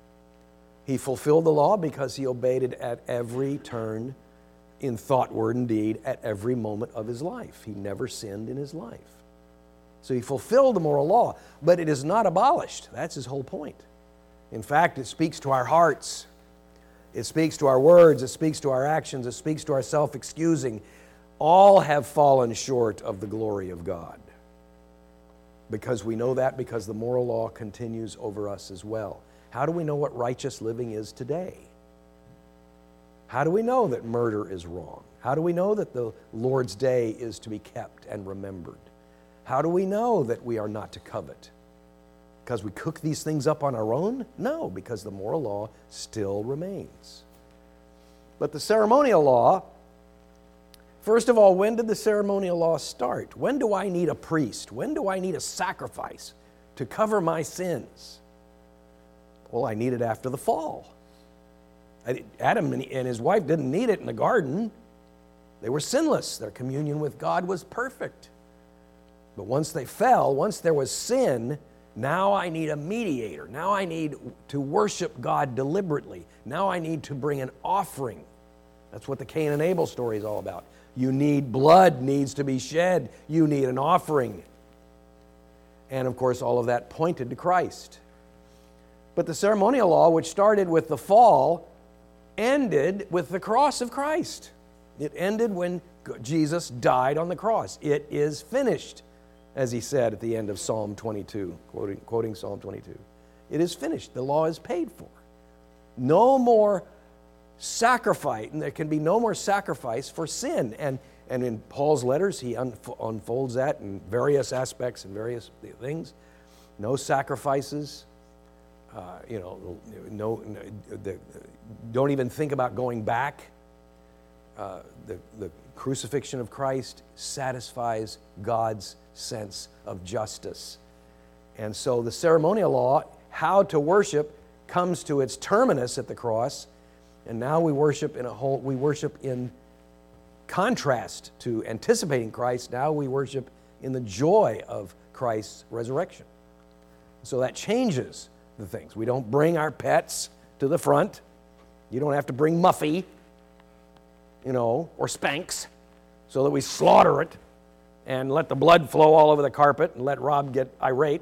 He fulfilled the law because he obeyed it at every turn in thought, word, and deed at every moment of his life. He never sinned in his life. So he fulfilled the moral law, but it is not abolished. That's his whole point. In fact, it speaks to our hearts. It speaks to our words. It speaks to our actions. It speaks to our self-excusing. All have fallen short of the glory of God. Because we know that because the moral law continues over us as well. How do we know what righteous living is today? How do we know that murder is wrong? How do we know that the Lord's Day is to be kept and remembered? How do we know that we are not to covet? Because we cook these things up on our own? No, because the moral law still remains. But the ceremonial law, first of all, when did the ceremonial law start? When do I need a priest? When do I need a sacrifice to cover my sins? Well, I need it after the fall. Adam and his wife didn't need it in the garden. They were sinless. Their communion with God was perfect. But once they fell, once there was sin, now I need a mediator. Now I need to worship God deliberately. Now I need to bring an offering. That's what the Cain and Abel story is all about. You need blood needs to be shed. You need an offering. And of course, all of that pointed to Christ. But the ceremonial law, which started with the fall, ended with the cross of Christ. It ended when Jesus died on the cross. It is finished, as he said at the end of Psalm twenty-two, quoting, quoting Psalm twenty-two. It is finished. The law is paid for. No more sacrifice, and there can be no more sacrifice for sin. And, and in Paul's letters, he unfolds that in various aspects and various things. No sacrifices. Uh, you know, no, no the, don't even think about going back. Uh, the, the crucifixion of Christ satisfies God's sense of justice. And so the ceremonial law, how to worship, comes to its terminus at the cross, and now we worship in a whole, we worship in contrast to anticipating Christ. Now we worship in the joy of Christ's resurrection. So that changes the things. We don't bring our pets to the front. You don't have to bring Muffy, you know, or Spanx, so that we slaughter it and let the blood flow all over the carpet and let Rob get irate.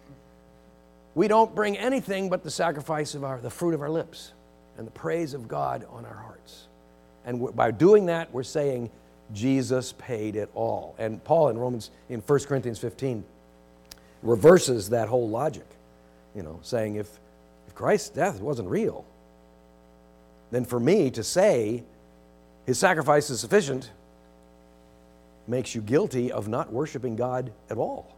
We don't bring anything but the sacrifice of our, the fruit of our lips and the praise of God on our hearts. And by doing that, we're saying Jesus paid it all. And Paul in Romans, in First Corinthians fifteen, reverses that whole logic. You know, saying if, if Christ's death wasn't real, then for me to say his sacrifice is sufficient makes you guilty of not worshiping God at all.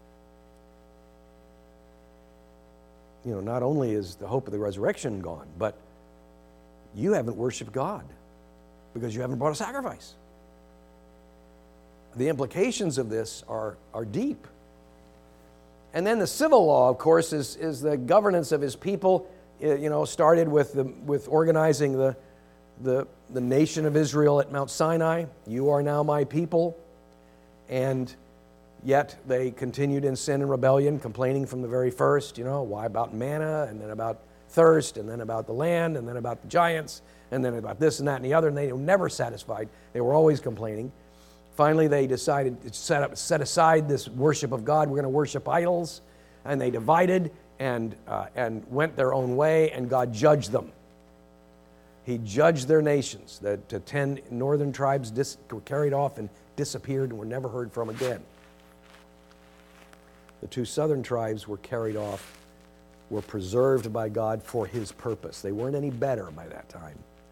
You know, not only is the hope of the resurrection gone, but you haven't worshiped God because you haven't brought a sacrifice. The implications of this are, are deep. And then the civil law, of course, is, is the governance of his people. It, you know, started with the, with organizing the, the, the nation of Israel at Mount Sinai. You are now my people. And yet they continued in sin and rebellion, complaining from the very first, you know, why about manna, and then about thirst, and then about the land, and then about the giants, and then about this and that and the other, and they were never satisfied. They were always complaining. Finally, they decided to set up, set aside this worship of God. We're going to worship idols. And they divided and, uh, and went their own way, and God judged them. He judged their nations. The, the ten northern tribes dis, were carried off and disappeared and were never heard from again. The two southern tribes were carried off, were preserved by God for his purpose. They weren't any better by that time.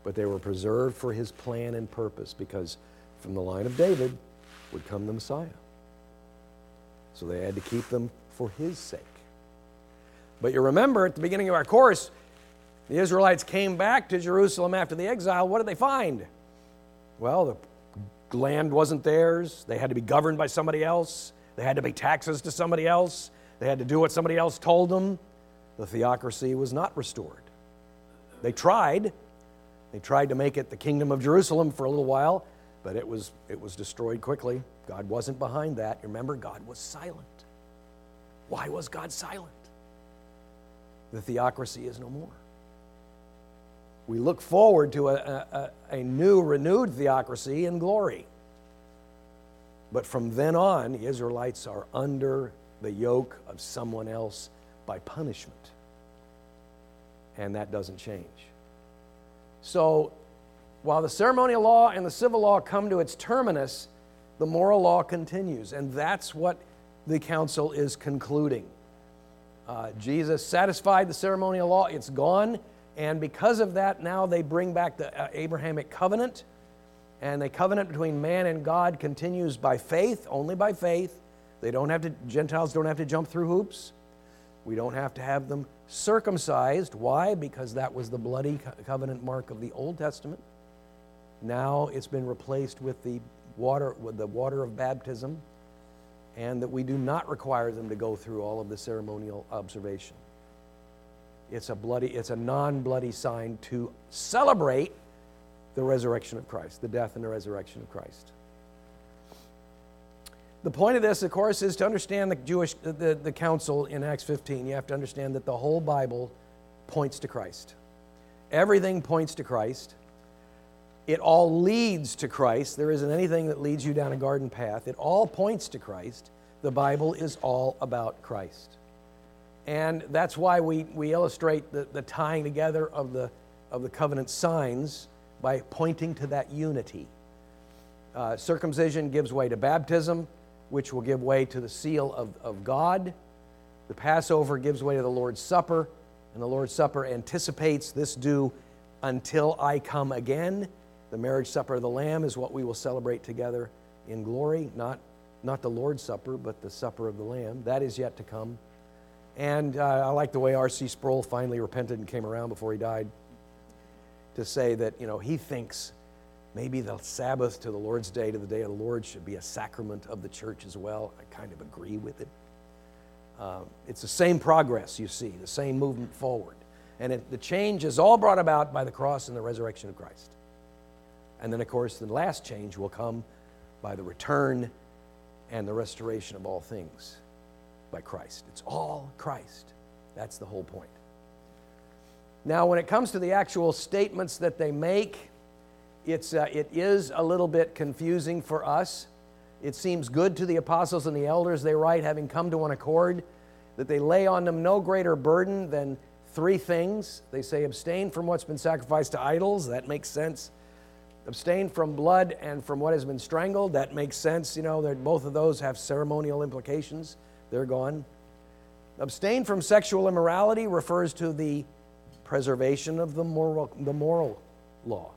but they were preserved for his plan and purpose, because from the line of David would come the Messiah. So they had to keep them for his sake. But you remember at the beginning of our course, the Israelites came back to Jerusalem after the exile. What did they find? Well, the land wasn't theirs. They had to be governed by somebody else. They had to pay taxes to somebody else. They had to do what somebody else told them. The theocracy was not restored. They tried. They tried to make it the kingdom of Jerusalem for a little while, but it was, it was destroyed quickly. God wasn't behind that. Remember, God was silent. Why was God silent? The theocracy is no more. We look forward to a, a, a new, renewed theocracy in glory. But from then on, the Israelites are under the yoke of someone else by punishment. And that doesn't change. So, while the ceremonial law and the civil law come to its terminus, the moral law continues. And that's what the council is concluding. Uh, Jesus satisfied the ceremonial law. It's gone. And because of that, now they bring back the uh, Abrahamic covenant. And the covenant between man and God continues by faith, only by faith. They don't have to, Gentiles don't have to jump through hoops. We don't have to have them circumcised. Why? Because that was the bloody co- covenant mark of the Old Testament. Now it's been replaced with the water, with the water of baptism, and that we do not require them to go through all of the ceremonial observation. It's a bloody, it's a non-bloody sign to celebrate the resurrection of Christ, the death and the resurrection of Christ. The point of this, of course, is to understand the Jewish, the, the council in Acts fifteen. You have to understand that the whole Bible points to Christ. Everything points to Christ. It all leads to Christ. There isn't anything that leads you down a garden path. It all points to Christ. The Bible is all about Christ. And that's why we, we illustrate the, the tying together of the, of the covenant signs by pointing to that unity. Uh, circumcision gives way to baptism, which will give way to the seal of, of God. The Passover gives way to the Lord's Supper, and the Lord's Supper anticipates this due until I come again. The marriage supper of the Lamb is what we will celebrate together in glory, not, not the Lord's Supper, but the supper of the Lamb. That is yet to come. And uh, I like the way R C Sproul finally repented and came around before he died to say that, you know, he thinks maybe the Sabbath to the Lord's Day to the day of the Lord should be a sacrament of the church as well. I kind of agree with it. Uh, it's the same progress, you see, the same movement forward. And it, the change is all brought about by the cross and the resurrection of Christ. And then, of course, the last change will come by the return and the restoration of all things by Christ. It's all Christ. That's the whole point. Now, when it comes to the actual statements that they make, it's, uh, it is a little bit confusing for us. It seems good to the apostles and the elders, they write, having come to one accord, that they lay on them no greater burden than three things. They say, abstain from what's been sacrificed to idols. That makes sense. Abstain from blood and from what has been strangled. That makes sense. You know, both of those have ceremonial implications. They're gone. Abstain from sexual immorality refers to the preservation of the moral, the moral law.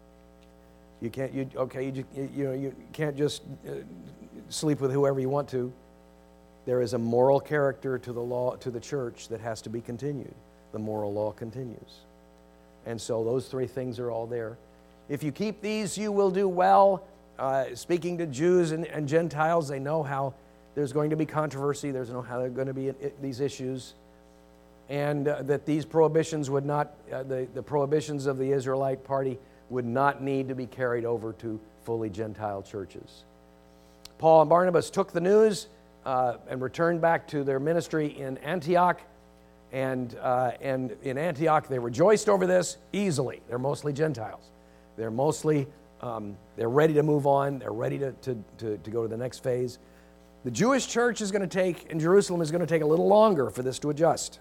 You can't, you, okay, you, you, you know, you can't just uh, sleep with whoever you want to. There is a moral character to the law, to the church, that has to be continued. The moral law continues. And so those three things are all there. If you keep these, you will do well. Uh, speaking to Jews and, and Gentiles, they know how there's going to be controversy. There's no how there are going to be it, these issues. And uh, that these prohibitions would not, uh, the, the prohibitions of the Israelite party would not need to be carried over to fully Gentile churches. Paul and Barnabas took the news uh, and returned back to their ministry in Antioch. And, uh, and in Antioch, they rejoiced over this easily. They're mostly Gentiles. They're mostly, um, they're ready to move on. They're ready to, to, to, to go to the next phase. The Jewish church is going to take, in Jerusalem, is going to take a little longer for this to adjust.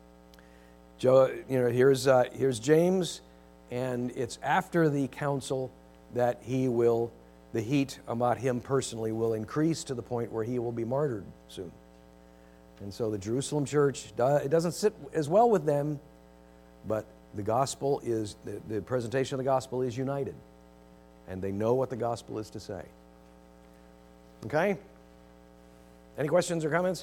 Jo, you know, here's, uh, here's James, and it's after the council that he will, the heat about him personally will increase to the point where he will be martyred soon. And so the Jerusalem church, it doesn't sit as well with them, but the gospel is, the, the presentation of the gospel is united. And they know what the gospel is to say. Okay? Any questions or comments?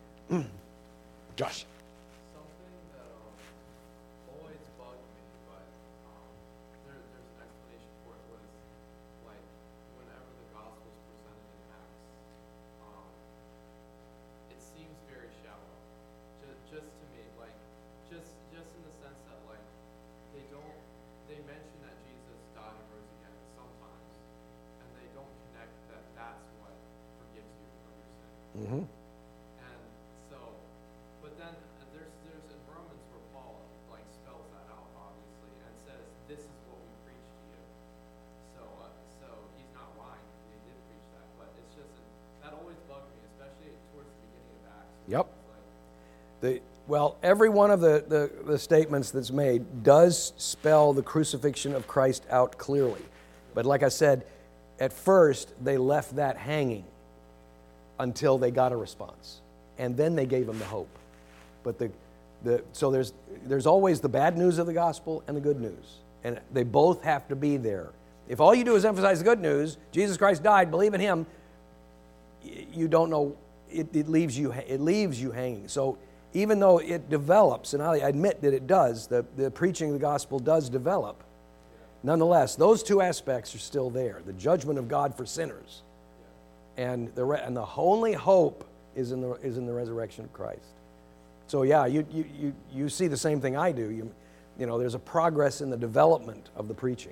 Josh. Something that um, always bugged me, but um, there, there's an explanation for it, was like whenever the gospel is presented in Acts, um, it seems very shallow. Just, just to me, like just just in the sense that like they don't they mention that Jesus died and rose again sometimes, and they don't connect that that's what forgives you of your sin. Mm-hmm. And so, but then uh, there's there's in Romans where Paul like spells that out obviously and says this is what we preach to you. So uh, so he's not lying. He did preach that, but it's just an, that always bugged me, especially towards the beginning of Acts. Yep. It's like, The, well, every one of the, the, the statements that's made does spell the crucifixion of Christ out clearly. But like I said, at first they left that hanging until they got a response. And then they gave them the hope. But the, the so there's there's always the bad news of the gospel and the good news. And they both have to be there. If all you do is emphasize the good news, Jesus Christ died, believe in him, you don't know, it, it leaves you it leaves you hanging. So even though it develops, and I admit that it does, the, the preaching of the gospel does develop, nonetheless, those two aspects are still there. The judgment of God for sinners, and the re- and the only hope is in the is in the resurrection of Christ. So yeah, you you you, you see the same thing I do. You you know, there's a progress in the development of the preaching.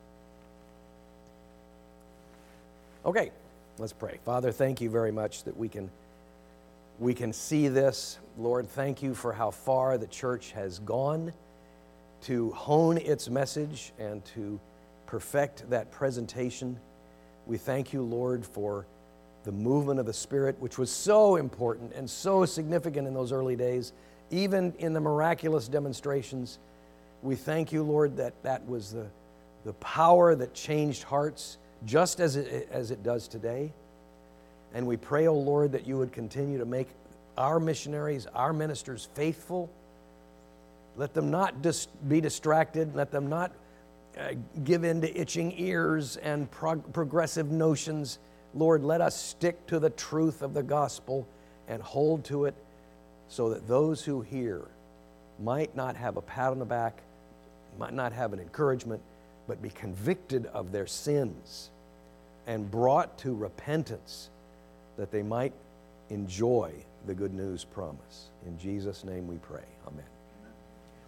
Okay, let's pray. Father, thank you very much that we can we can see this. Lord, thank you for how far the church has gone to hone its message and to perfect that presentation. We thank you, Lord, for the movement of the Spirit, which was so important and so significant in those early days, even in the miraculous demonstrations. We thank you, Lord, that that was the, the power that changed hearts just as it, as it does today. And we pray, oh Lord, that you would continue to make our missionaries, our ministers faithful. Let them not dis- be distracted. Let them not uh, give in to itching ears and prog- progressive notions. Lord, let us stick to the truth of the gospel and hold to it so that those who hear might not have a pat on the back, might not have an encouragement, but be convicted of their sins and brought to repentance, that they might enjoy the good news promise. In Jesus' name we pray. Amen.